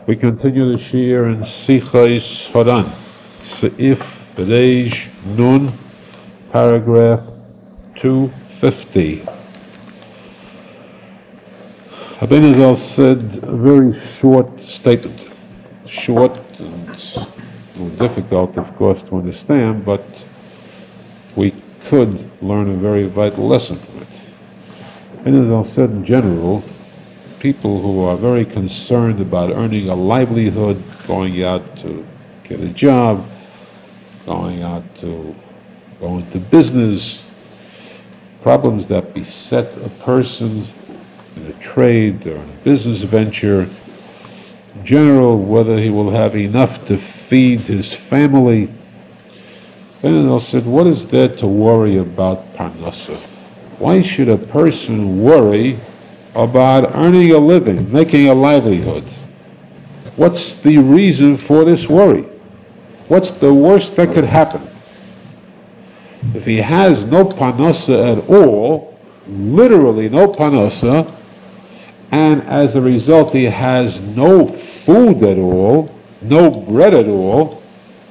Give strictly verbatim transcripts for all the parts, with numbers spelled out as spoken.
We continue the Shir in Sichos Haran, Seif Reish Nun, paragraph two fifty. Rabbeinu Zal said a very short statement. Short and difficult, of course, to understand, but we could learn a very vital lesson from it. Rabbeinu Zal said in general, people who are very concerned about earning a livelihood, going out to get a job, going out to go into business, problems that beset a person in a trade or in a business venture, in general, whether he will have enough to feed his family. And I said, what is there to worry about parnasa? Why should a person worry about earning a living, making a livelihood? What's the reason for this worry? What's the worst that could happen? If he has no parnasa at all, literally no parnasa, and as a result he has no food at all, no bread at all,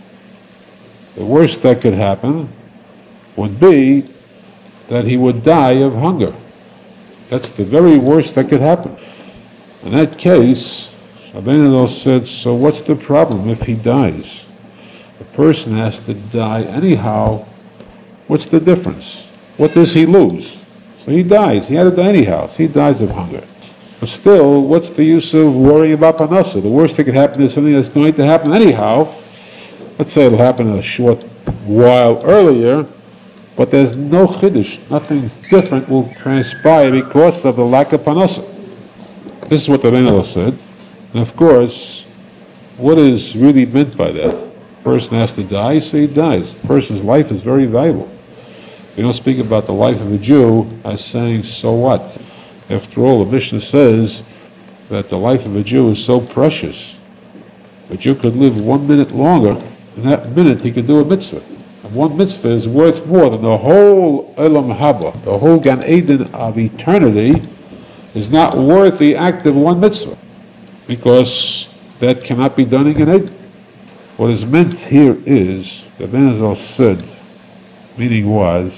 the worst that could happen would be that he would die of hunger. That's the very worst that could happen. In that case, Rabbeinu said, so what's the problem if he dies? The person has to die anyhow. What's the difference? What does he lose? So he dies. He had to die anyhow. So he dies of hunger. But still, what's the use of worrying about parnasa? The worst that could happen is something that's going to happen anyhow. Let's say it'll happen a short while earlier, but there's no chiddush, nothing different will transpire because of the lack of parnasa. This is what the Rabbeinu said. And of course, what is really meant by that? The person has to die, so he dies. The person's life is very valuable. We don't speak about the life of a Jew as saying, so what? After all, the Mishnah says that the life of a Jew is so precious. A Jew could live one minute longer, in that minute he could do a mitzvah. And one mitzvah is worth more than the whole Olam Haba, the whole Gan Eden of eternity is not worth the act of one mitzvah, because that cannot be done in Gan Eden. What is meant here is, the Rabbeinu Zal said, meaning was,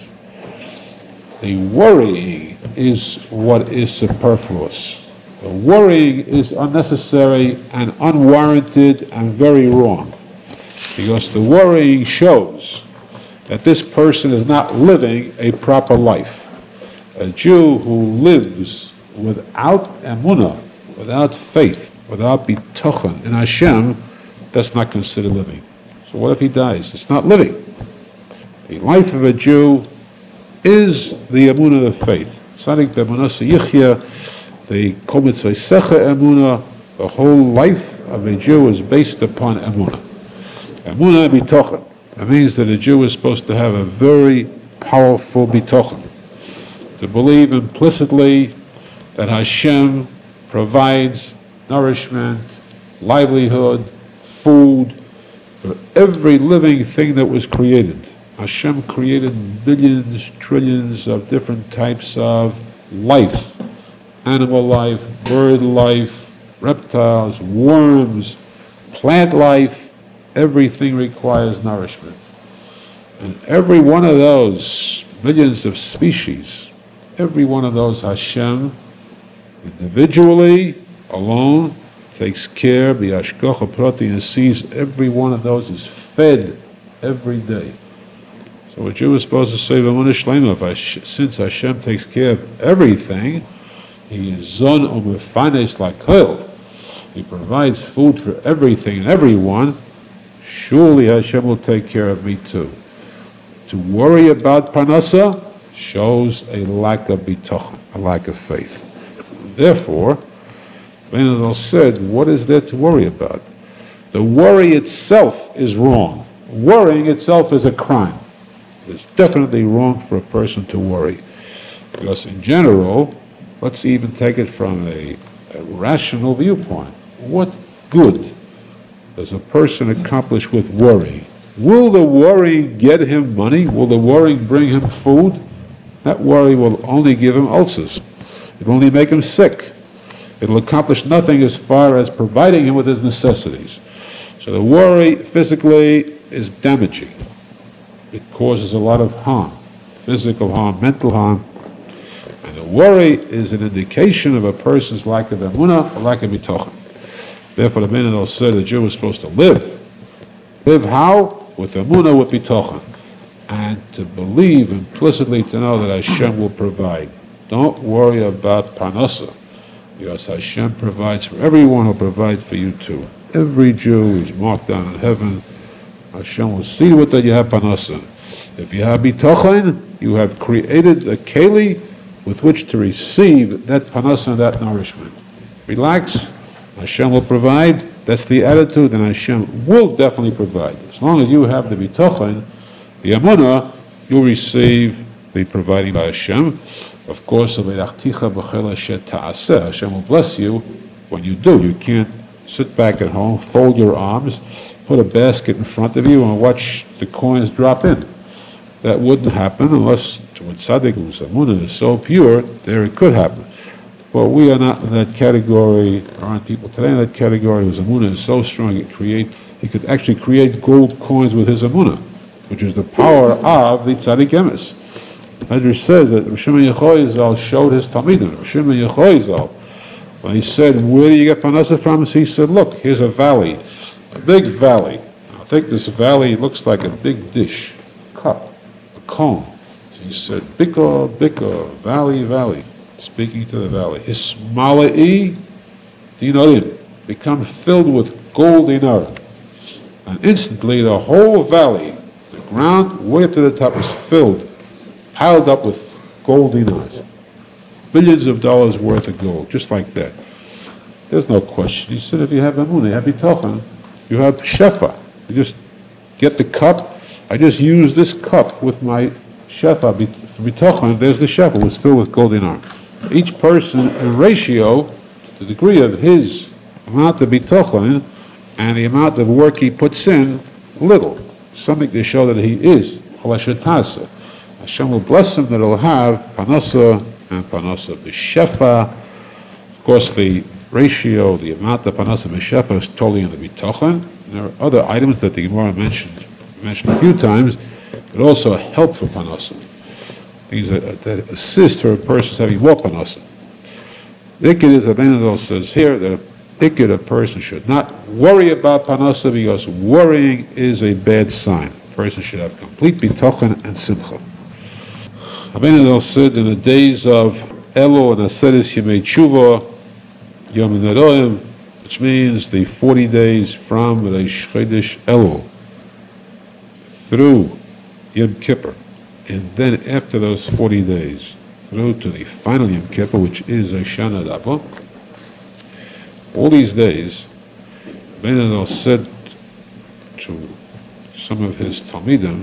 the worrying is what is superfluous. The worrying is unnecessary and unwarranted and very wrong, because the worrying shows that this person is not living a proper life. A Jew who lives without emunah, without faith, without bitochen in Hashem, that's not considered living. So what if he dies? It's not living. The life of a Jew is the emunah of faith. Tzadik b'emunah yichya, the kol mitzvah secha emunah, the whole life of a Jew is based upon emunah. Emunah bitochen. That means that a Jew is supposed to have a very powerful bitochen, to believe implicitly that Hashem provides nourishment, livelihood, food for every living thing that was created. Hashem created billions, trillions of different types of life, animal life, bird life, reptiles, worms, plant life. Everything requires nourishment. And every one of those millions of species, every one of those Hashem, individually, alone, takes care, b'hashgacha prati, and sees every one of those is fed every day. So a Jew is supposed to say, V'emunah shlema, if Hashem, since Hashem takes care of everything, He is zon u'mefanes lakol, He provides food for everything and everyone, surely Hashem will take care of me too. To worry about parnasa shows a lack of bitochen, a lack of faith. Therefore, Rabbeinu said, what is there to worry about? The worry itself is wrong. Worrying itself is a crime. It's definitely wrong for a person to worry. Because in general, let's even take it from a, a rational viewpoint. What good does a person accomplish with worry? Will the worry get him money? Will the worry bring him food? That worry will only give him ulcers. It will only make him sick. It'll accomplish nothing as far as providing him with his necessities. So the worry physically is damaging. It causes a lot of harm, physical harm, mental harm. And the worry is an indication of a person's lack of emunah, or lack of bitochen. Therefore, the Menadel said the Jew is supposed to live. Live how? With emunah, with bitochen. And to believe implicitly, to know that Hashem will provide. Don't worry about parnasa, because Hashem provides for everyone. Who provides for you too. Every Jew is marked down in heaven. Hashem will see with that you have parnasa. If you have bitochen, you have created a keli with which to receive that parnasa and that nourishment. Relax. Hashem will provide. That's the attitude, and Hashem will definitely provide. As long as you have the bitochen, the emunah, you'll receive the providing by Hashem. Of course, Hashem will bless you when you do. You can't sit back at home, fold your arms, put a basket in front of you, and watch the coins drop in. That wouldn't happen unless to a tzaddik whose emunah is so pure, there it could happen. But we are not in that category. There aren't people today in that category whose emunah is so strong it create he could actually create gold coins with his emunah, which is the power of the tzaddik emes. Medrash says that Rosh Yehoyazal showed his talmidim. Rosh Yehoyazal, when he said, "Where do you get parnasa from?" He said, "Look, here's a valley, a big valley. I think this valley looks like a big dish, cup, a cone." So he said, "Biko, biko, valley, valley." Speaking to the valley, Hismala'i dinarim, become filled with gold dinar, and instantly the whole valley, the ground way up to the top, is filled, piled up with gold dinars, billions of dollars worth of gold, just like that. There's no question. He said, if you have emunah, you have bitochen, you have shefa. You just get the cup. I just use this cup with my shefa bitochen. There's the shefa. It was filled with gold dinar. Each person in ratio to the degree of his amount of bitochen and the amount of work he puts in, little. Something to show that he is cholashetasa. Hashem will bless him that he'll have parnasa and parnasa b'shefa. Of course, the ratio, the amount of parnasa b'shefa is totally in the bitochen. There are other items that the Gemara mentioned, mentioned a few times that also help for parnasa. Things that, that assist for a person's having more parnasa. The ikid is, Abinadal says here, that the ikid, a person should not worry about parnasa because worrying is a bad sign. A person should have complete bitochen and simcha. Abinadal said in the days of Elo and Asedis Yemei Tshuva, Yom Neroim, which means the forty days from Reish Chodesh Elo through Yom Kippur, and then after those forty days, through to the final Yom Kippur, which is Hoshana Rabbah, all these days, Benadal said to some of his Talmidim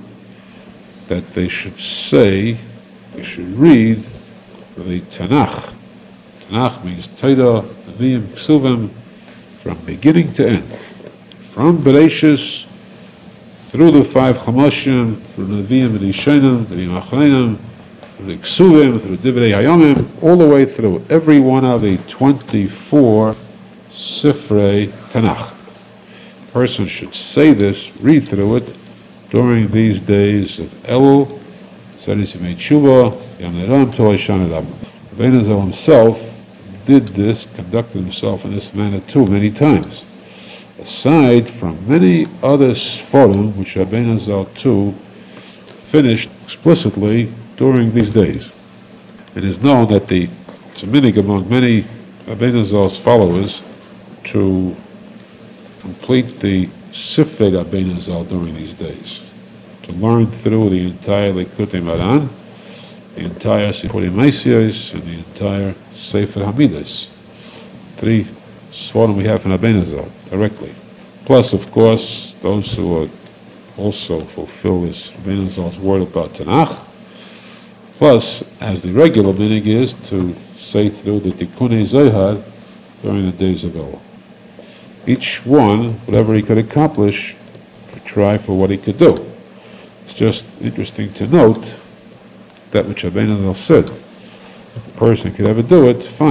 that they should say, they should read the Tanakh. Tanakh means Torah, Nevi'im, Ksuvim, from beginning to end. From Bereshis through the five Chamoshim, through Nevi'im and Rishonim, Nevi'im Achreinim, through the Ksuvim, through Divrei Hayomim, all the way through every one of the twenty-four Sifrei Tanakh. A person should say this, read through it, during these days of Elul, Sedis Yemei Tshuva, Yom Neroim, Torah Hoshana Rabbah. Benazal himself did this, conducted himself in this manner too, many times. Aside from many other Sforim, which Rabbeinu Zal too finished explicitly during these days. It is known that the it's a minig among many Rabbeinu Zal's followers to complete the Sifrei Rabbeinu Zal during these days, to learn through the entire Likutei Moharan, the entire Sifrei Maasiyos, and the entire Sefer Hamidas. Three Sforim we have in Rabbeinu Zal directly. Plus, of course, those who are also fulfill this Rabbeinu Zal's word about Tanakh. Plus, as the regular minig is to say through the Tikkunei Zohar during the days of Elul. Each one, whatever he could accomplish, to try for what he could do. It's just interesting to note that which Rabbeinu Zal said. If a person could ever do it, fine.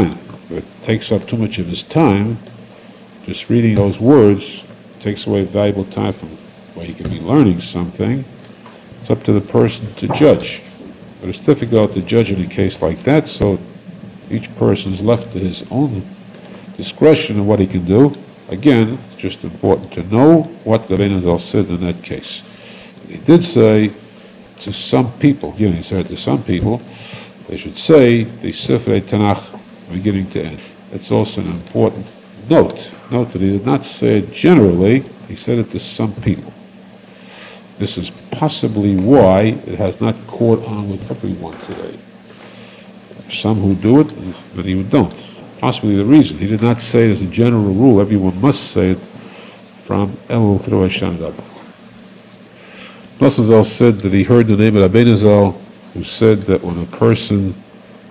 it takes up too much of his time, just reading those words takes away valuable time from where he could be learning something. It's up to the person to judge. But it's difficult to judge in a case like that, so each person is left to his own discretion of what he can do. Again, it's just important to know what the Rebbeinu Zal said in that case. He did say to some people, again he said to some people, they should say the Sifrei Tanakh beginning to end. That's also an important note. Note that he did not say it generally, he said it to some people. This is possibly why it has not caught on with everyone today. Some who do it, and many who don't. Possibly the reason. He did not say it as a general rule, everyone must say it from Elul through Hashem Dabba. Nosson Zal said that he heard the name of Rabbeinu Zal, who said that when a person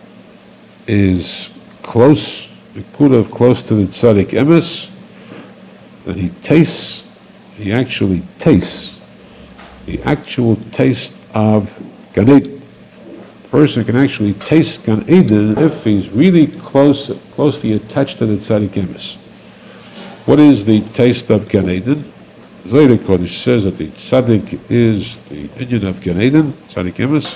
is close, Nekudav close to the Tzaddik Emes, then he tastes, he actually tastes the actual taste of Gan Eden. A person can actually taste Gan Eden if he's really close, closely attached to the Tzaddik Emes. What is the taste of Gan Eden? Zohar Kodesh says that the Tzaddik is the inyan of Gan Eden, Tzaddik Emes.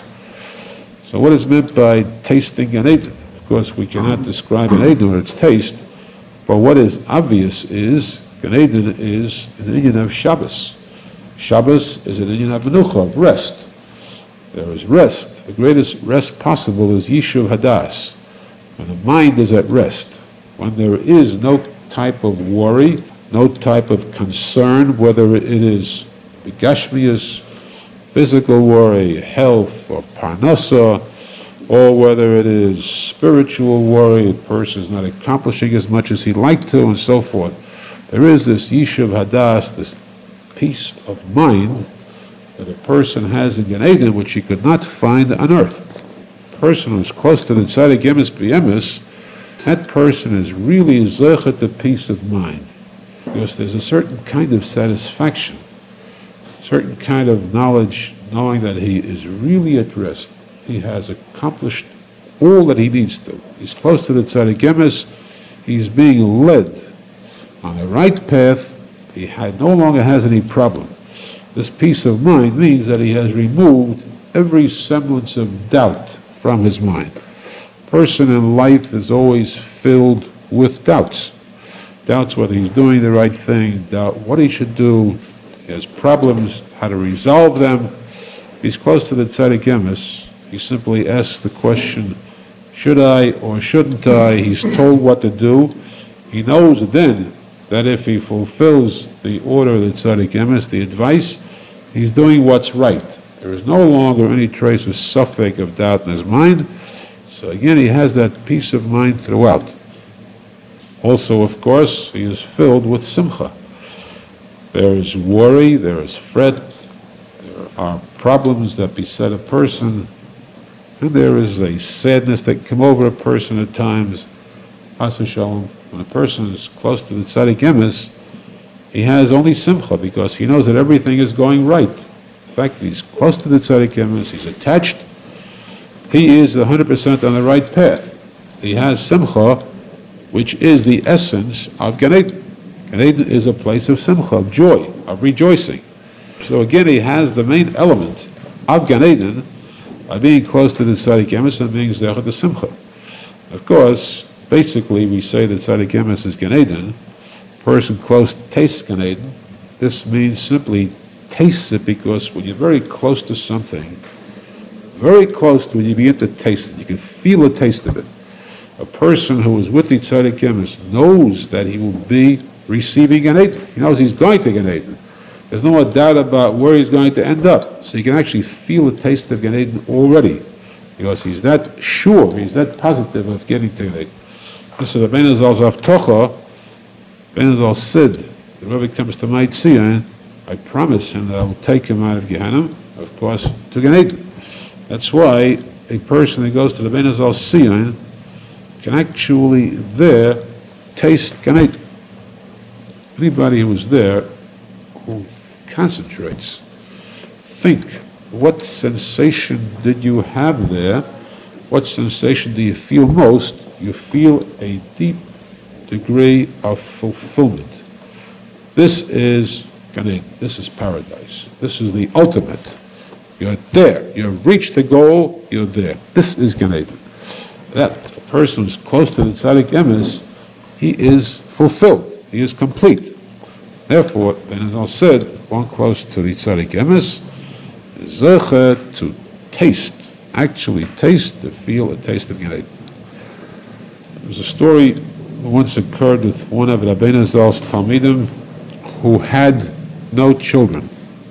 So what is meant by tasting Gan Eden? Of course, we cannot describe Gan Eden or its taste, but what is obvious is Gan Eden is an inyan of Shabbos. Shabbos is an inyan of Menucha, of rest. There is rest. The greatest rest possible is Yishuv Hadas, when the mind is at rest, when there is no type of worry, no type of concern, whether it is Gashmias, physical worry, health, or Parnasa, or whether it is spiritual worry, a person is not accomplishing as much as he'd like to, and so forth. There is this Yishuv Hadas, this peace of mind that a person has in Gan Eden, which he could not find on earth. A person who is close to the Tzaddik Emes B'Emes, that person is really zechet the peace of mind. Because there's a certain kind of satisfaction, certain kind of knowledge, knowing that he is really at rest. He has accomplished all that he needs to. He's close to the Tzaddik Emes, he's being led on the right path, he had, no longer has any problem. This peace of mind means that he has removed every semblance of doubt from his mind. A person in life is always filled with doubts. Doubts whether he's doing the right thing, doubt what he should do, he has problems, how to resolve them. If he's close to the Tzaddik Emes, he simply asks the question, should I or shouldn't I? He's told what to do. He knows then that if he fulfills the order of the Tzaddik Emes, the advice, he's doing what's right. There is no longer any trace of suffix of doubt in his mind. So again, he has that peace of mind throughout. Also, of course, he is filled with simcha. There is worry, there is fret, there are problems that beset a person, and there is a sadness that come over a person at times. Chas v'shalom. When a person is close to the Tzaddik Emes, he has only simcha because he knows that everything is going right. In fact, he's close to the Tzaddik Emes, he's attached, he is one hundred percent on the right path. He has simcha, which is the essence of Gan Eden. Gan Eden is a place of simcha, of joy, of rejoicing. So again, he has the main element of Gan Eden by being close to the Tzaddik Emes and being zechet the simcha. Of course, basically, we say that Tzaddik Emes is Gan Eden. A person close tastes Gan Eden. This means simply tastes it because when you're very close to something, very close to it, you begin to taste it. You can feel the taste of it. A person who is with the Tzaddik Emes knows that he will be receiving Gan Eden. He knows he's going to Gan Eden. There's no doubt about where he's going to end up. So you can actually feel the taste of Gan Eden already because he's that sure, he's that positive of getting to Gan Eden. This is Rabbeinu Zal's Avtocha. Rabbeinu Zal said, the Rebbe comes to my Tzion, I promise him that I will take him out of Gehenna, of course, to Gan Eden. That's why a person that goes to the Rabbeinu Zal's Tzion can actually there taste Gan Eden. Anybody who is there, who concentrates, think, what sensation did you have there what sensation do you feel most? You feel a deep degree of fulfillment. This is Gan Eden. This is paradise. This is the ultimate. You're there. You've reached the goal. You're there. This is Gan Eden. That person who's close to the tzaddik emes, he is fulfilled. He is complete. Therefore, Ben Azal said, one close to the tzaddik emes is zecher to taste, actually taste, to feel a taste of Gan Eden. There was a story that once occurred with one of Rabbeinu Zal's Talmidim who had no children.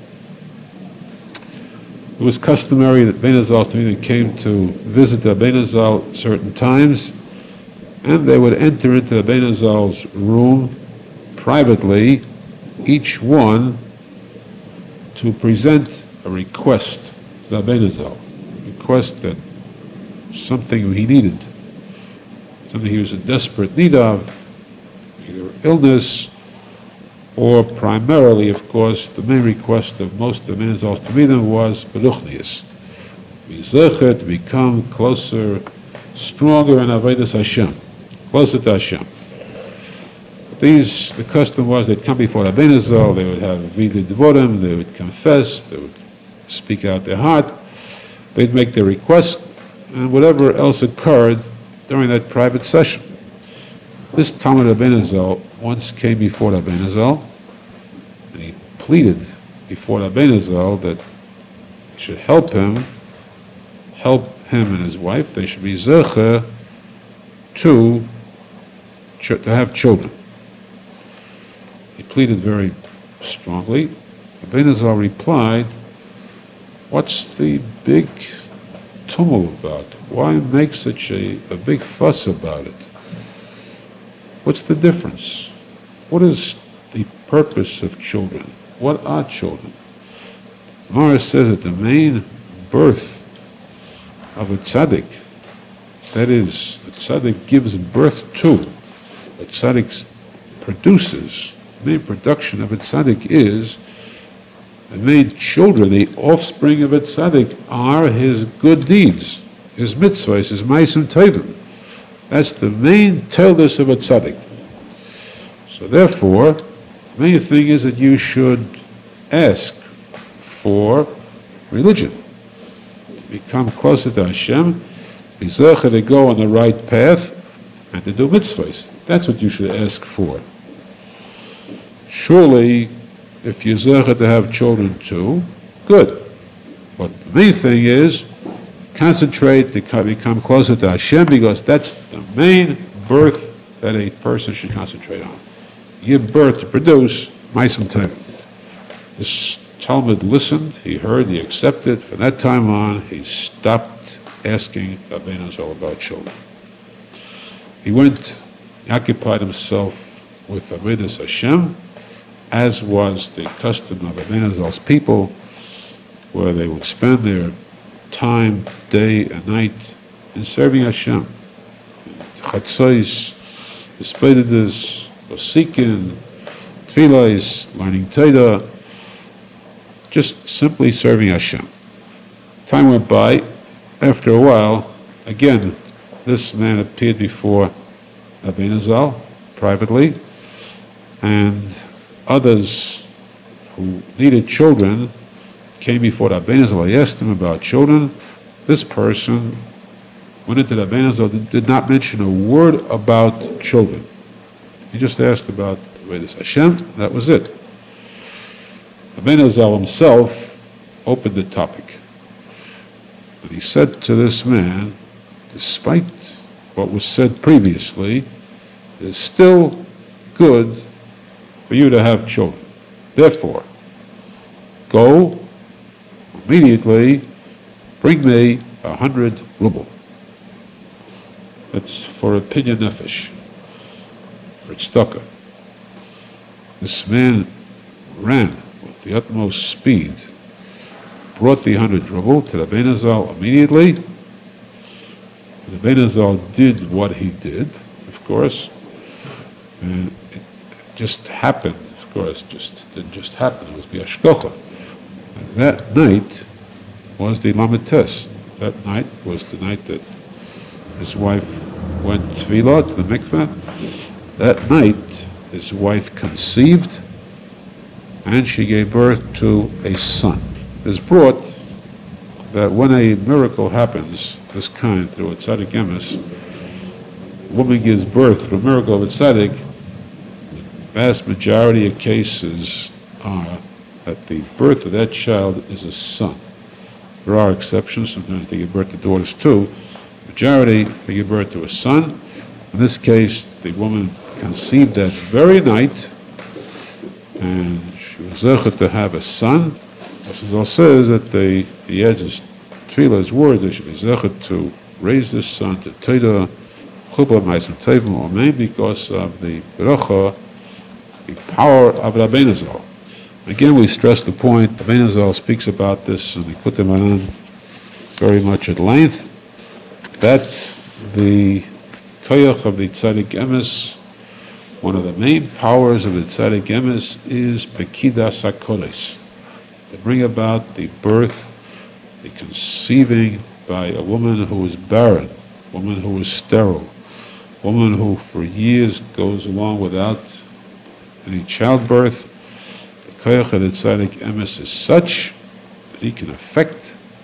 It was customary that Rabbeinu Zal's Talmidim came to visit Rabbeinu Zal certain times, and they would enter into Rabbeinu Zal's room privately, each one to present a request to Rabbeinu Zal, a request that something he needed, something he was in desperate need of, either illness, or primarily, of course, the main request of most of Rabbeinu Zal's Talmidim was Beruchnius, be zecher, to become closer, stronger in Avodas Hashem, closer to Hashem. These, the custom was they'd come before Rabbeinu Zal, they would have Vidui Dvorim, they would confess, they would speak out their heart, they'd make their request, and whatever else occurred during that private session. This Talmid Rabbeinu Zal once came before Rabbeinu Zal, and he pleaded before Rabbeinu Zal that he should help him, help him and his wife, they should be zecher to, to have children. He pleaded very strongly. Rabbeinu Zal replied, what's the big tumult about? Why make such a, a big fuss about it? What's the difference? What is the purpose of children? What are children? Mara says that the main birth of a tzaddik, that is, a tzaddik gives birth to, a tzaddik produces, the main production of a tzaddik is, the main children, the offspring of a tzaddik, are his good deeds, his mitzvahs, his ma'asim tovim. That's the main teldus of a tzaddik. So therefore, the main thing is that you should ask for religion, to become closer to Hashem, be zecher to go on the right path, and to do mitzvahs. That's what you should ask for. Surely, if you're zecher to have children too, good. But the main thing is, concentrate to become closer to Hashem, because that's the main birth that a person should concentrate on. Give birth to produce ma'asim tovim. This Talmud listened, he heard, he accepted. From that time on, he stopped asking Rabbeinu Zal about children. He went, he occupied himself with Avodas Hashem, as was the custom of Rabbeinu Zal's people, where they would spend their time, day and night, in serving Hashem. Chatzos, Hisbodedus, Osikin, Tfilos, learning Torah, just simply serving Hashem. Time went by. After a while, again, this man appeared before Rabbeinu Zal privately, and others who needed children came before Rabbeinu Zal. I asked him about children. This person went into Rabbeinu Zal, did not mention a word about children. He just asked about Avodas Hashem. That was it. Rabbeinu Zal himself opened the topic. And he said to this man, despite what was said previously, it is still good for you to have children. Therefore, go immediately, bring me a hundred ruble. That's for a pinyan nefesh, for tzedakah. This man ran with the utmost speed, brought the hundred ruble to Rabbeinu Zal immediately. Rabbeinu Zal did what he did, of course, and it just happened, of course, just didn't just happen, it was the hashgacha. And that night was the Lamed Tes. That night was the night that his wife went tefillah to the mikveh. That night, his wife conceived, and she gave birth to a son. It is brought that when a miracle happens, this kind, through a tzaddik emes, a woman gives birth through a miracle of a tzaddik, the vast majority of cases are that the birth of that child is a son. There are exceptions. Sometimes they give birth to daughters too. Majority, they give birth to a son. In this case, the woman conceived that very night, and she was zeichet to have a son. As it says that they, he adds his tefillah, his word, they should be zeichet to raise this son to Teda, Chuppah, Ma'asim Tovim, Amen, because of the beracha, the power of Rabbeinu Zal. Again, we stress the point, Rabbeinu Zal speaks about this in the Likutei Moharan very much at length, that the koyach of the tzaddik emes, one of the main powers of the tzaddik emes is Bekidas HaKodesh, to bring about the birth, the conceiving by a woman who is barren, a woman who is sterile, a woman who for years goes along without any childbirth. The koyach of the tzaddik emes is such that he can affect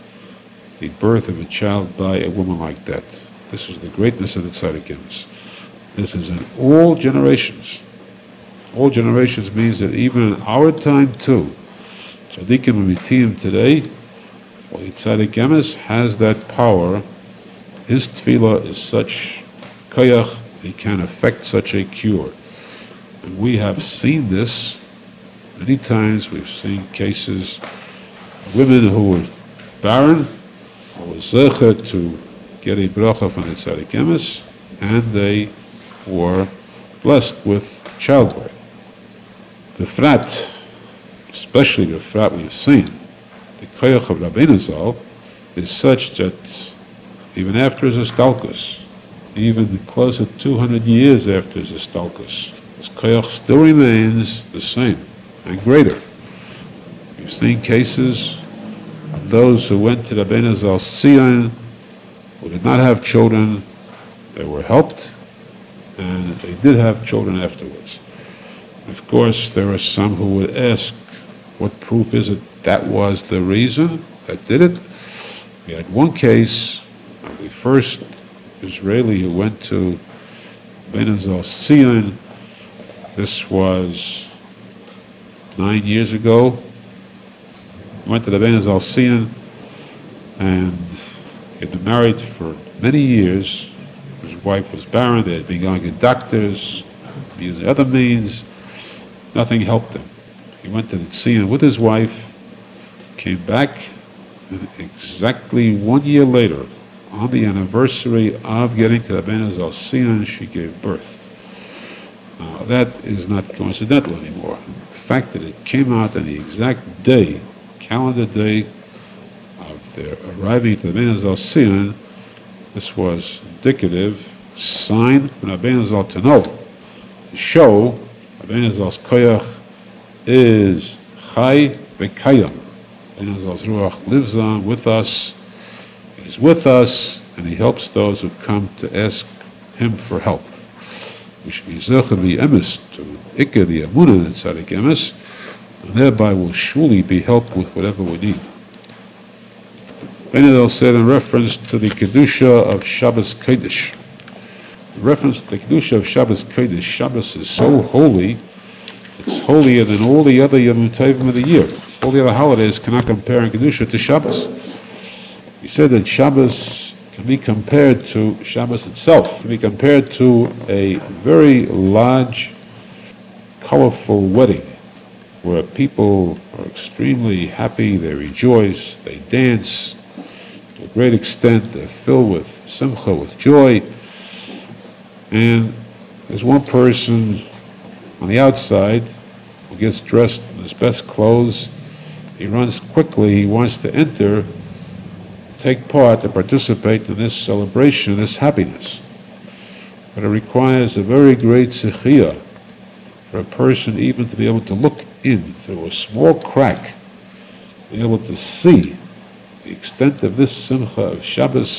the birth of a child by a woman like that. This is the greatness of the tzaddik emes. This is in all generations. All generations means that even in our time too, tzaddikim amitiyim today, well, the tzaddik emes has that power. His tefillah is such koyach, he can affect such a cure. And we have seen this many times. We've seen cases of women who were barren, who were zeichet to get a bracha from the tzaddik emes, and they were blessed with childbirth. The frat, especially the frat we've seen, the koyach of Rabbeinu Zal is such that even after his istalkus, even close to two hundred years after his istalkus, his koyach still remains the same and greater. We've seen cases of those who went to Rabbeinu Zal Sion, who did not have children. They were helped, and they did have children afterwards. Of course, there are some who would ask, what proof is it that was the reason that did it? We had one case of the first Israeli who went to Rabbeinu Zal Sion. This was nine years ago. He went to Rabbeinu Zal Sion, and he had been married for many years. His wife was barren. They had been going to doctors, using other means. Nothing helped him. He went to the Sion with his wife, came back, and exactly one year later, on the anniversary of getting to Rabbeinu Zal Sion, she gave birth. Now, that is not coincidental anymore. The fact that it came out on the exact day, calendar day, of their arriving to Rabbeinu Zal Sion, this was indicative sign for Rabbeinu Zal to know, to show Rabbeinu Zal's koyach is chai v'kayam. Rabbeinu Zal's ruach lives on with us. He's with us, and he helps those who come to ask him for help. We should be zeichet emes to ikar the amunah in tzaddik emes, and thereby will surely be helped with whatever we need. Rabbeinu Zal said in reference to the kedusha of Shabbos Kodesh. In reference to the kedusha of Shabbos Kodesh, Shabbos is so holy, it's holier than all the other Yom Tovim of the year. All the other holidays cannot compare in kedusha to Shabbos. He said that Shabbos can be compared to Shabbos itself, can be compared to a very large, colorful wedding, where people are extremely happy, they rejoice, they dance. To a great extent, they're filled with simcha, with joy. And there's one person on the outside who gets dressed in his best clothes. He runs quickly, he wants to enter, take part, to participate in this celebration, this happiness. But it requires a very great tzechiyah for a person even to be able to look in through a small crack, be able to see the extent of this simcha of Shabbos,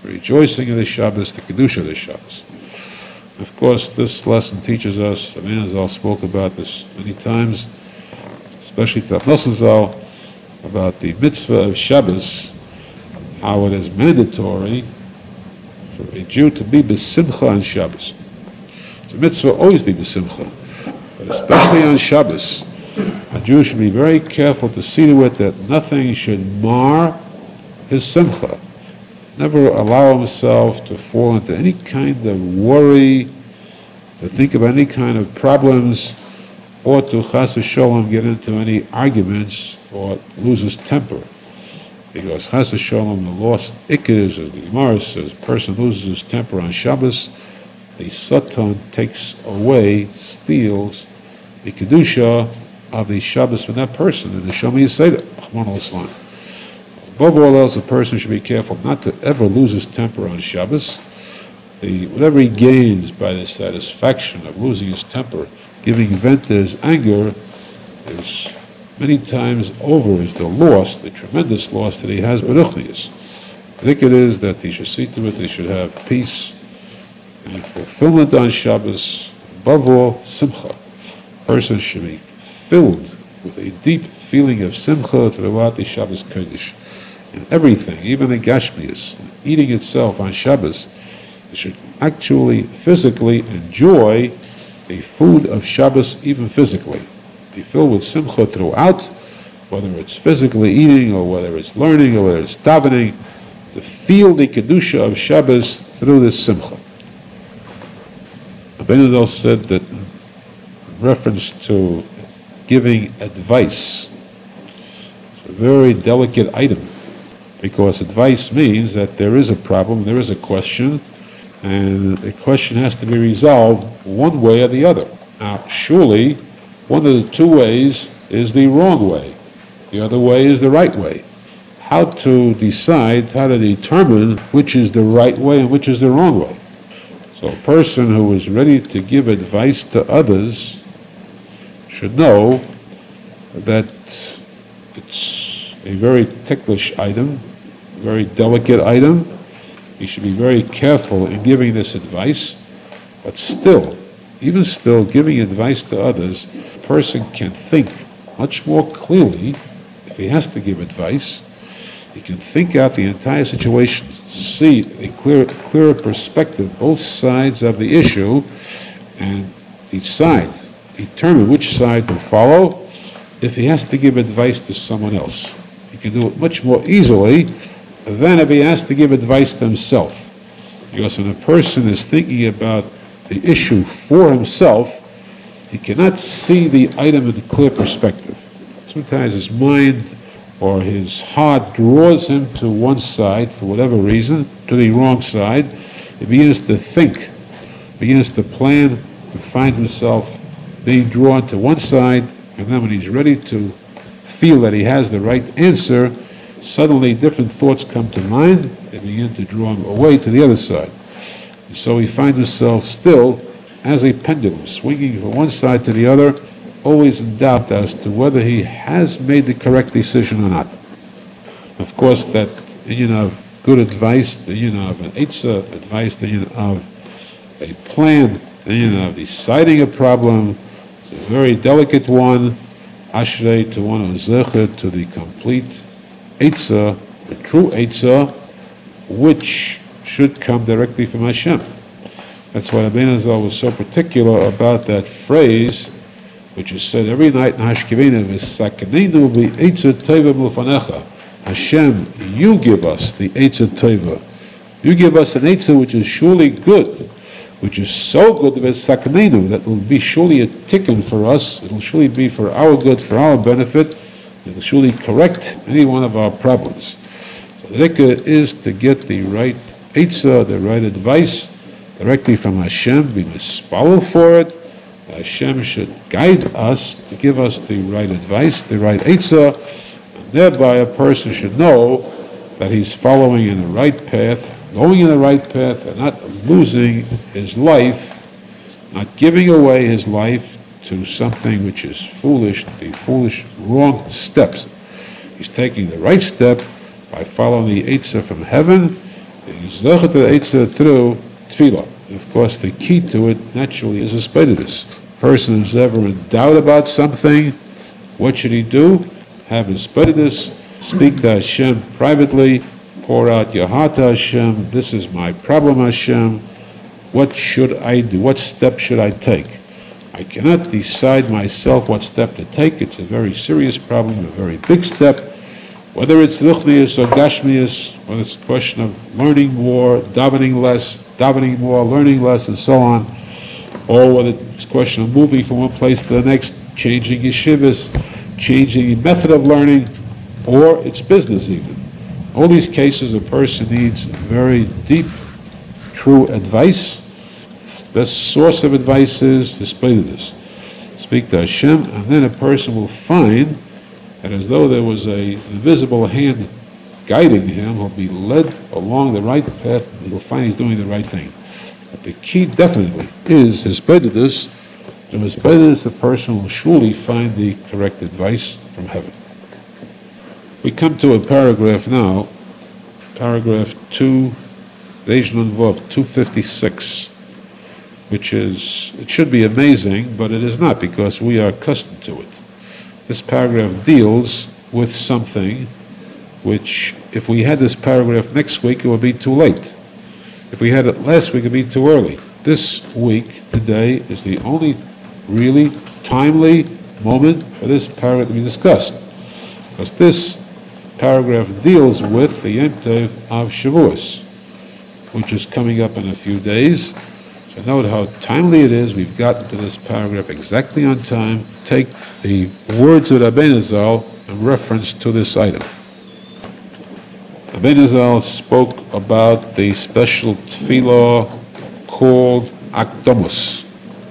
the rejoicing of the Shabbos, the Kedusha of the Shabbos. Of course, this lesson teaches us, Rabbeinu Zal spoke about this many times, especially to Nosson Zal, about the mitzvah of Shabbos, how it is mandatory for a Jew to be b'simcha on Shabbos. It's a mitzvah always be b'simcha, but especially on Shabbos, a Jew should be very careful to see to it that nothing should mar his simcha. Never allow himself to fall into any kind of worry, to think of any kind of problems, or to chas v'sholom get into any arguments or lose his temper. Because chas v'sholom, the lost ikkiz, as the Gemara says, a person loses his temper on Shabbos, the Satan takes away, steals the Kedusha of the Shabbos from that person, and the Shomer Yiseda, Rahman al-Islam. Above all else, a person should be careful not to ever lose his temper on Shabbos. The, whatever he gains by the satisfaction of losing his temper, giving vent to his anger, is many times over is the loss, the tremendous loss that he has beruchnius. I think it is that he should see to it, he should have peace and fulfillment on Shabbos. Above all, simcha. A person should be filled with a deep feeling of simcha throughout the Shabbos Kodesh. And everything, even the Gashmias, eating itself on Shabbos, you should actually physically enjoy the food of Shabbos, even physically. Be filled with simcha throughout, whether it's physically eating or whether it's learning or whether it's davening, to feel the Kedusha of Shabbos through this simcha. Rabbeinu Zal said that in reference to giving advice, it's a very delicate item, because advice means that there is a problem, there is a question, and the question has to be resolved one way or the other. Now, surely, one of the two ways is the wrong way. The other way is the right way. How to decide, how to determine which is the right way and which is the wrong way. So a person who is ready to give advice to others should know that it's a very ticklish item, a very delicate item. He should be very careful in giving this advice, but still, even still, giving advice to others, a person can think much more clearly. If he has to give advice, he can think out the entire situation, see a clear, clearer perspective, both sides of the issue, and decide, determine which side to follow. If he has to give advice to someone else, he can do it much more easily than if he has to give advice to himself. Because when a person is thinking about the issue for himself, he cannot see the item in a clear perspective. Sometimes his mind or his heart draws him to one side for whatever reason, to the wrong side. He begins to think, begins to plan, and finds himself being drawn to one side, and then when he's ready to feel that he has the right answer, suddenly different thoughts come to mind, they begin to draw him away to the other side. And so he finds himself still as a pendulum, swinging from one side to the other, always in doubt as to whether he has made the correct decision or not. Of course, that union of good advice, the union of an eitzah advice, the union of a plan, the union of deciding a problem, is a very delicate one. Ashrei to one who is zecher to the complete eitzah, the true eitzah, which should come directly from Hashem. That's why Rabbeinu Zal was so particular about that phrase, which is said every night in Hashkivenu, V'sakanenu b'eitzah teva m'lefanecha. Hashem, you give us the eitzah teva. You give us an eitzah which is surely good, which is so good V'sakanenu that will be surely a tikkun for us. It will surely be for our good, for our benefit. It will surely correct any one of our problems. So the rikah is to get the right eitzah, the right advice, directly from Hashem, be mispalel for it. Hashem should guide us to give us the right advice, the right eitzah, and thereby a person should know that he's following in the right path, going in the right path, and not losing his life, not giving away his life to something which is foolish, the foolish, wrong steps. He's taking the right step by following the eitzah from heaven, He's zochet the Eitzah through tefillah. Of course, the key to it naturally is a spedidus. Person who's ever in doubt about something, what should he do? Have a spedidus, speak to Hashem privately, pour out your heart to Hashem. This is my problem, Hashem. What should I do? What step should I take? I cannot decide myself what step to take. It's a very serious problem, a very big step. Whether it's ruchnius or gashmius, whether it's a question of learning more, davening less, davening more, learning less, and so on, or whether it's a question of moving from one place to the next, changing yeshivas, changing the method of learning, or it's business even. All these cases, a person needs very deep, true advice. The source of advice is display to this. Speak to Hashem, and then a person will find that as though there was a invisible hand guiding him, he'll be led along the right path, and he'll find he's doing the right thing. But the key definitely is his prejudice. Through his prejudice, the person will surely find the correct advice from heaven. We come to a paragraph now, paragraph two, Vejnon Vov, two fifty-six, which is, it should be amazing, but it is not, because we are accustomed to it. This paragraph deals with something which, if we had this paragraph next week, it would be too late. If we had it last week, it would be too early. This week, today, is the only really timely moment for this paragraph to be discussed. Because this paragraph deals with the Yom Tov of Shavuos, which is coming up in a few days. So note how timely it is. We've gotten to this paragraph exactly on time. Take the words of Rabbeinu Zal in reference to this item. Rabbeinu Zal spoke about the special tefillah called Akdomus.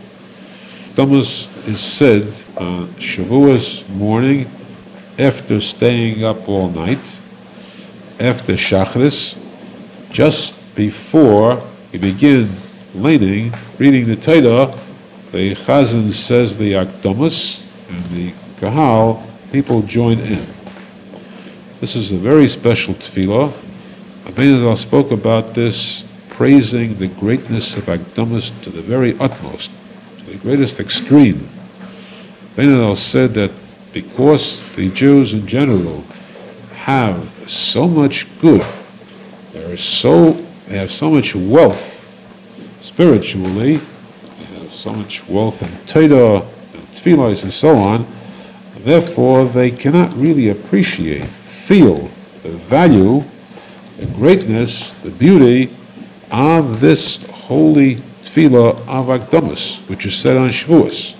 Akdomus is said on Shavuos morning after staying up all night, after Shachris, just before you begin leaning, reading the Torah, the Chazan says the Akdomus, and the Kahal, people join in. This is a very special tefillah. Rabbeinu Zal spoke about this, praising the greatness of Akdomus to the very utmost, to the greatest extreme. Rabbeinu Zal said that because the Jews in general have so much good, they are so they have so much wealth spiritually, they have so much wealth in Torah and tefillahs and so on, therefore they cannot really appreciate, feel the value, the greatness, the beauty of this holy tefillah of Akdomus, which is said on Shavuos.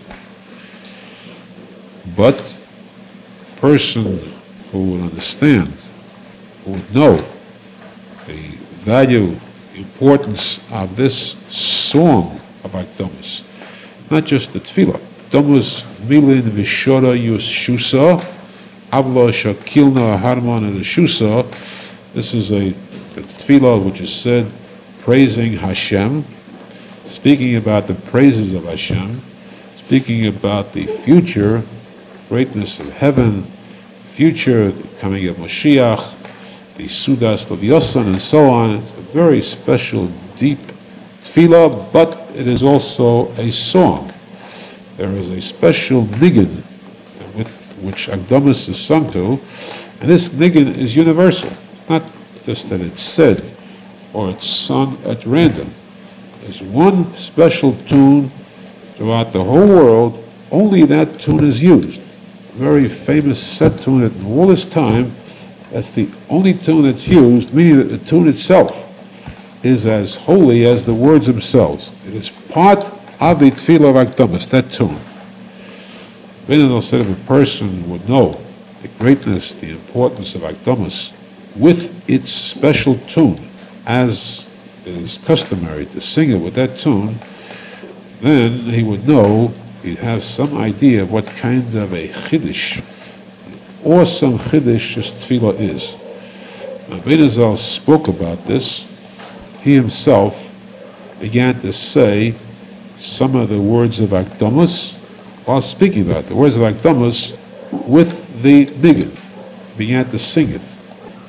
But a person who would understand, who would know the value, the importance of this song of Akdomus, not just the tefillah. Akdomus milin v'shora yus shusa, avlo shakilna harmon and the shusa. This is a the tefillah which is said praising Hashem, speaking about the praises of Hashem, speaking about the future greatness of heaven, future the coming of Moshiach, the Sudas Leviosan, and so on. It's a very special, deep tefillah, but it is also a song. There is a special nigun with which Akdomus is sung to, and this nigun is universal. Not just that it's said or it's sung at random. There's one special tune throughout the whole world, only that tune is used. A very famous set tune at all this time, that's the only tune that's used, meaning that the tune itself is as holy as the words themselves. It is part of the tefillah of Akdomus, that tune. Rabbeinu said if a person would know the greatness, the importance of Akdomus with its special tune, as it is customary to sing it with that tune, then he would know, he'd have some idea of what kind of a chiddush, awesome chiddush this tefillah is. Rabbeinu Zal spoke about this. He himself began to say some of the words of Akdomus while speaking about it. The words of Akdomus with the nigun. He began to sing it.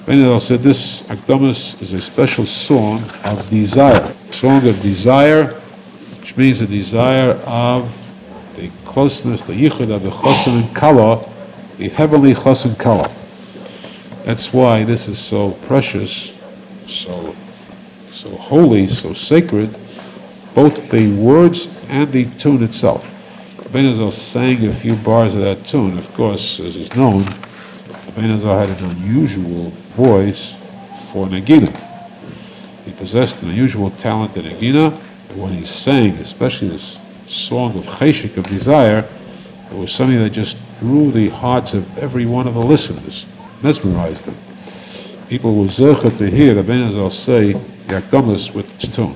Ben Azal said this Akdamus is a special song of desire, song of desire, which means the desire of the closeness, the yichud of the chosim and kala, the heavenly chosim kala. That's why this is so precious, so so holy, so sacred, both the words and the tune itself. Ben Azal sang a few bars of that tune. Of course, as is known, Ben Azal had an unusual voice for Nagina. He possessed an unusual talent in Nagina, and when he sang, especially this song of Cheshik, of desire, it was something that just drew the hearts of every one of the listeners, mesmerized them. People were zeichet to hear the Ben Azal say Yakdamus with its tune.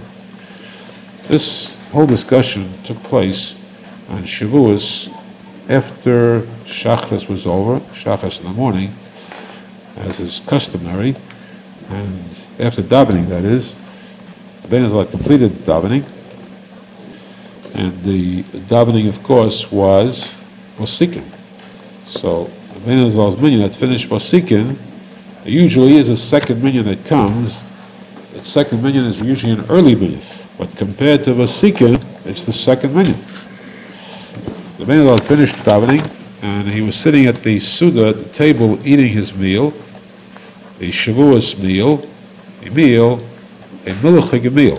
This whole discussion took place on Shavuos after Shachas was over, Shachas in the morning, as is customary, and after davening, that is, the Ben Azal completed davening, and the davening, of course, was Vosikin. So the Ben Azal's minyan that finished Vosikin, there usually is a second minyan that comes. That second minyan is usually an early minyan, but compared to Vosikin, it's the second minyan. The Ben Azal finished davening, and he was sitting at the Suda, at the table, eating his meal, a Shavuos meal, a meal, a milchig meal,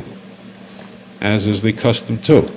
as is the custom too.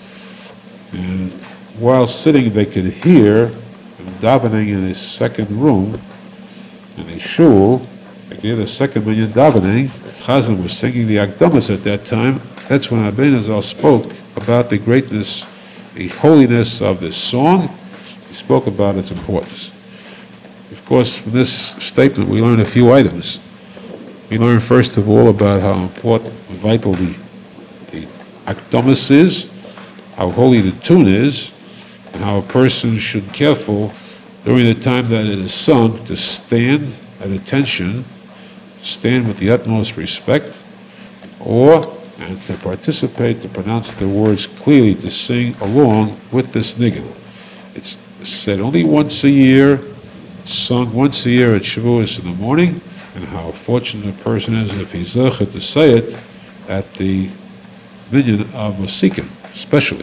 And while sitting, they could hear him davening in his second room, in a shul. They could hear the second minyan davening. Chazan was singing the Akdamas at that time. That's when Ben Azal spoke about the greatness, the holiness of this song. He spoke about its importance. Of course, from this statement, we learn a few items. We learn, first of all, about how important, vital the, the Akdamas is, how holy the tune is, and how a person should be careful during the time that it is sung to stand at attention, stand with the utmost respect, or and to participate, to pronounce the words clearly, to sing along with this niggin. It's said only once a year, sung once a year at Shavuos in the morning, and how fortunate a person is if he's zeichet to say it at the minyan of Vosikin, especially.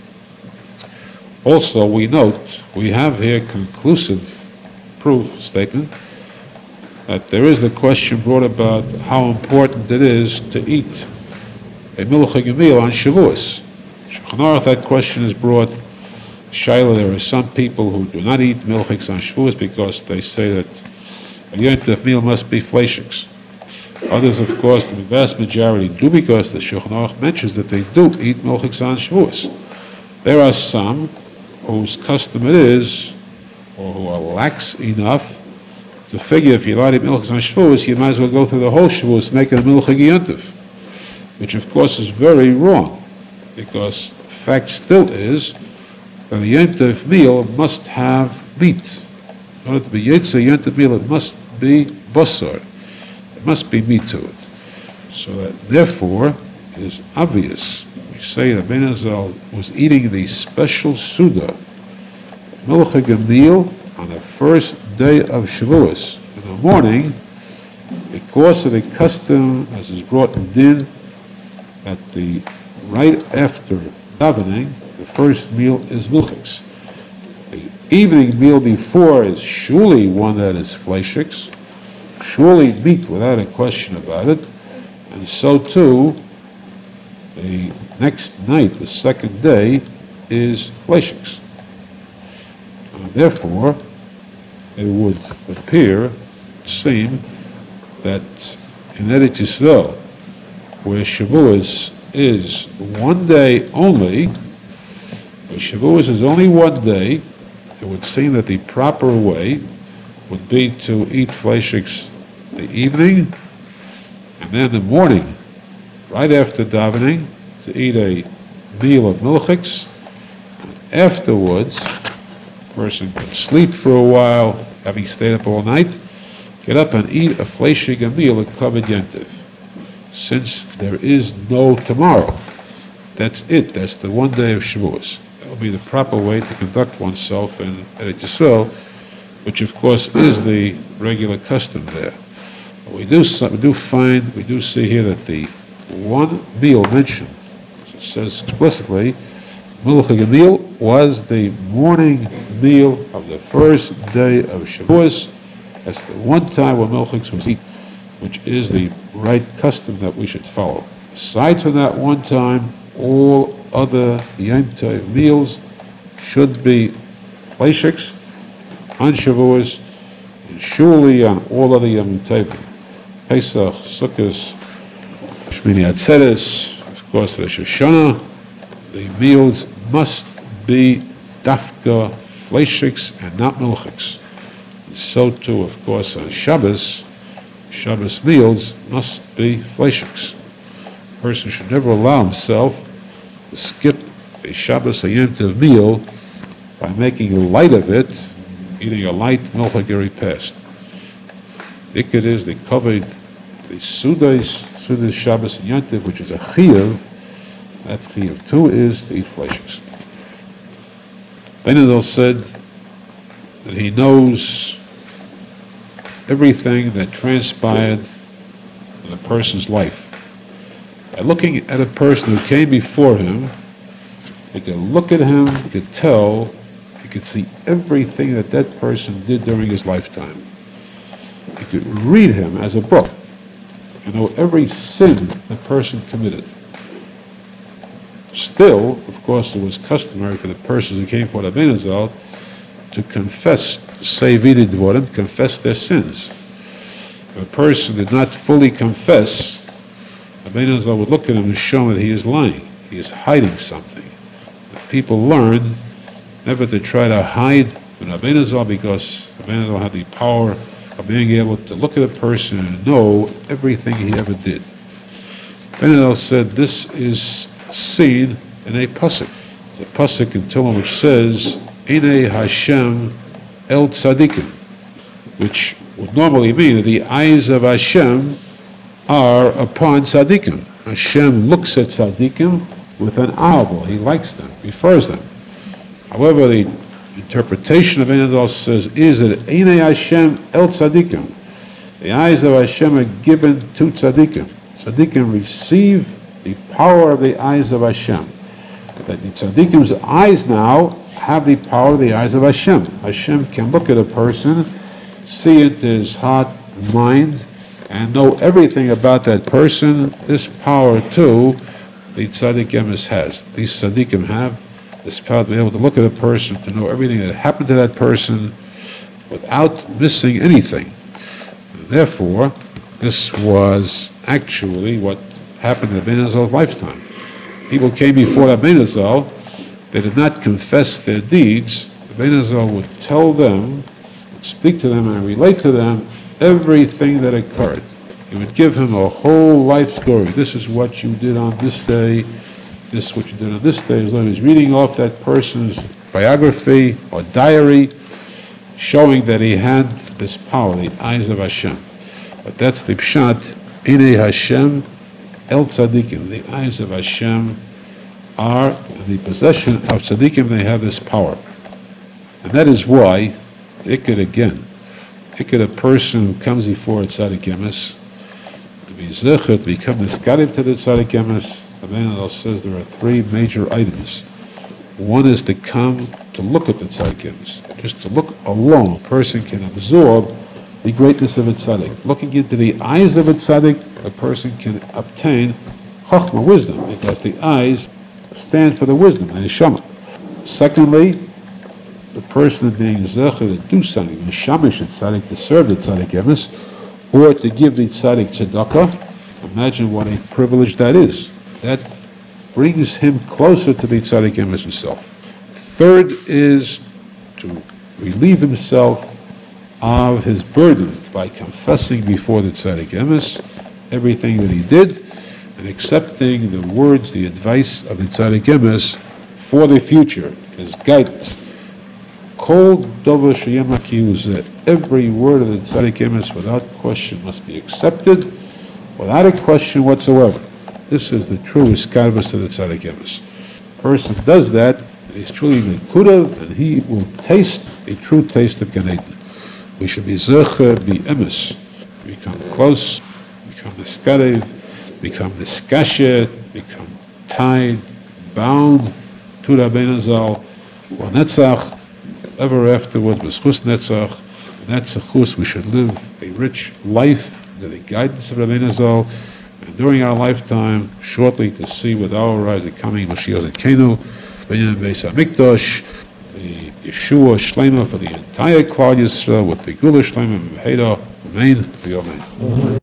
Also, we note, we have here conclusive proof statement that there is the question brought about how important it is to eat a milchig meal on Shavuos. Shulchan Aruch, that question is brought. Shaila, there are some people who do not eat milchigs on Shavuos because they say that a Yom Tov meal must be fleishiks. Others, of course, the vast majority do, because the Shulchan Aruch mentions that they do eat milchigs on Shavuos. There are some whose custom it is, or who are lax enough to figure if you're allowed to eat milchigs on Shavuos, you might as well go through the whole Shavuos making a milchig Yom Tov, which of course is very wrong, because the fact still is that a Yom Tov meal must have meat. In order to be Yetzirah Yom Tov meal, it must be basar. There must be meat to it. So that therefore it is obvious. We say that Ben Azal was eating the special Suda, milchig meal, on the first day of Shavuos in the morning, because of the custom, as is brought in Din, that the right after davening, the first meal is milchiks. The evening meal before is surely one that is fleishiks, surely meat without a question about it, and so too the next night, the second day, is fleishiks. And therefore, it would appear, seem, that in Eretz Yisrael, where Shavuos is one day only, where Shavuos is only one day, it would seem that the proper way would be to eat fleishiks the evening, and then the morning, right after davening, to eat a meal of milchiks. Afterwards, a person can sleep for a while, having stayed up all night, get up and eat a fleishig meal at Kavod Yom Tov. Since there is no tomorrow, that's it. That's the one day of Shavuos. That will be the proper way to conduct oneself in Eretz Yisrael, which of course is the regular custom there. We do, we do find, we do see here that the one meal mentioned, it says explicitly, Milchig meal was the morning meal of the first day of Shavuos. That's the one time when Milchig was eaten, which is the right custom that we should follow. Aside from that one time, all other Yom Tov meals should be fleishiks on Shavuos, and surely on all other Yom Tov, Pesach, Sukkot, Shmini Atzeres, of course Rosh Hashanah, the meals must be dafka fleishiks and not milchiks. So too, of course, on Shabbos, Shabbos meals must be fleishiks. A person should never allow himself to skip a Shabbos a Yom Tov meal by making light of it, eating a light milchig repast. Ikad is they covered the Sudas, Sudas Shabbos and Yom Tov, which is a chiyuv. That chiyuv too is to eat fleishiks. Benadel said that he knows everything that transpired in a person's life. By looking at a person who came before him, he could look at him, he could tell, he could see everything that that person did during his lifetime. He could read him as a book and know every sin the person committed. Still, of course, it was customary for the persons who came for the Benazal to confess, to say videi dvorim, confess their sins. If a person did not fully confess, the Benazal would look at him and show him that he is lying, he is hiding something. The people learned never to try to hide from the Benazal, because the Benazal had the power of being able to look at a person and know everything he ever did. Benazal said this is seen in a pasuk. It's a pasuk in Tehillim which says, Einei Hashem el tzadikim, which would normally mean that the eyes of Hashem are upon tzadikim. Hashem looks at tzadikim with an eyeball. He likes them, prefers them. However, the interpretation of Benazal says is that Einei Hashem el tzadikim, the eyes of Hashem are given to tzadikim. Tzadikim receive the power of the eyes of Hashem. That the tzaddikim's eyes now have the power of the eyes of Hashem. Hashem can look at a person, see into his heart and mind, and know everything about that person. This power too, the tzaddikim has. These tzaddikim have this power to be able to look at a person, to know everything that happened to that person without missing anything. And therefore, this was actually what happened in the Benazal's lifetime. People came before the Benazal, they did not confess their deeds. The Benazal would tell them, would speak to them and relate to them everything that occurred. He would give him a whole life story. This is what you did on this day, this is what you did on this day, as though he was reading off that person's biography or diary, showing that he had this power, the eyes of Hashem. But that's the pshat, Einei Hashem el tzadikim, the eyes of Hashem are the possession of tzadikim. They have this power, and that is why it could again, it could a person who comes before a tzaddik emes to be zecher, to become niskarim to the tzaddik emes. The Benazal says there are three major items. One is to come to look at the tzaddik emes, just to look alone. A person can absorb the greatness of a tzaddik. Looking into the eyes of a tzaddik, a person can obtain chachma, wisdom, because the eyes stand for the wisdom, the neshama. Secondly, the person being zecher to do something, mishamish at tzaddik, to serve the tzaddik emes, or to give the tzaddik tzedakah. Imagine what a privilege that is. That brings him closer to the tzaddik emes himself. Third is to relieve himself of his burden by confessing before the tzaddik emes everything that he did and accepting the words, the advice of the tzaddik emes for the future, his guidance. Kol dover sheyema kiyuzeh, every word of the tzaddik emes without question must be accepted, without a question whatsoever. This is the true iskarvus of the tzaddik emes. A person does that, and he's truly mekudav, and he will taste a true taste of Gan Eden. We should be zecher be emes, because become close, become niskarev, become niskashet, become tied, bound to Rabbeinu Zal, or Netzach, ever afterwards, B'schus Netzach. Netzachus, we should live a rich life under the guidance of Rabbeinu Zal, and during our lifetime, shortly to see with our eyes the coming Mashiach Zidkenu, Binyan Beis HaMikdash, the Yeshua Shlema for the entire Klal Yisrael, with the Gula Shlema, Meheda, Amen, Amen.